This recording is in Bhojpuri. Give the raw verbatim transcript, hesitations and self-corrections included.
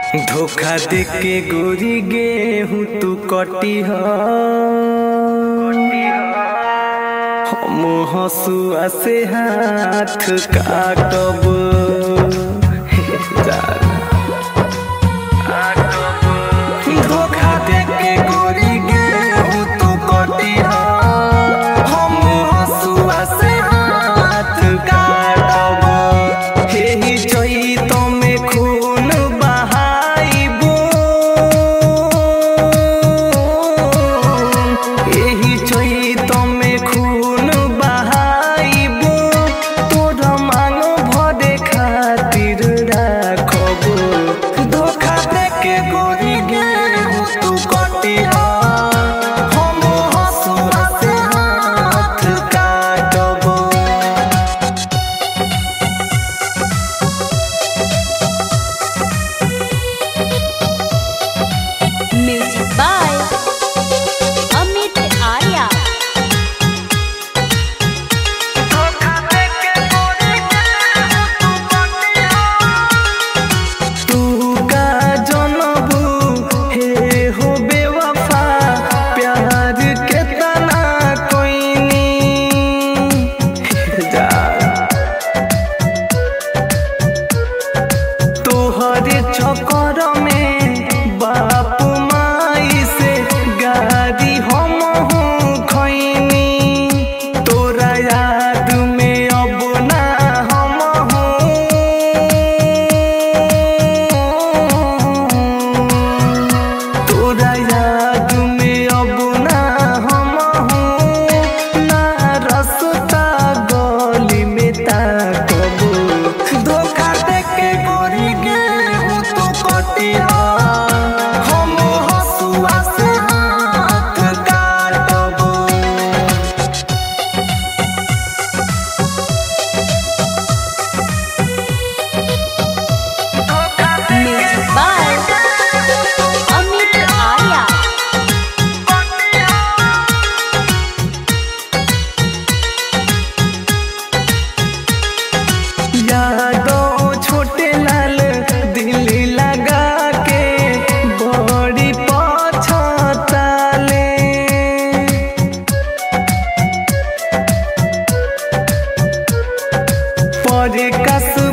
धोखा दे के गोरी गेहूं तू कटी हम हंसुआ से हाथ काटब धोखा दे के गोरी गेहूं तू कटी हम हंसुआ से हाथ काटब हे चैत में खून बहाइबो एही चैत में खून बहाइबो तोर मांग भरे खातिर राखब धोखा दे के गोरी गेहूं तू कटी हम हंसुआ से हाथ काटब। Music by Amit Arya. तू का जनबू हे हो बेवफा प्यार के तना कोइनी जा तोहरे चक्कर में बाप माई से गाड़ी हम खैनी तोरा याद में अब ना हम तोरा याद में अब ना हम ना रस्ता गली में ताकब धोखा दे के गोरी गेहूं तू कटी हम हंसुआ से हाथ काटब। Music by Amit Arya. यादो छोटे लाल दिल्ली लगा के बड़ी पछताले पर कस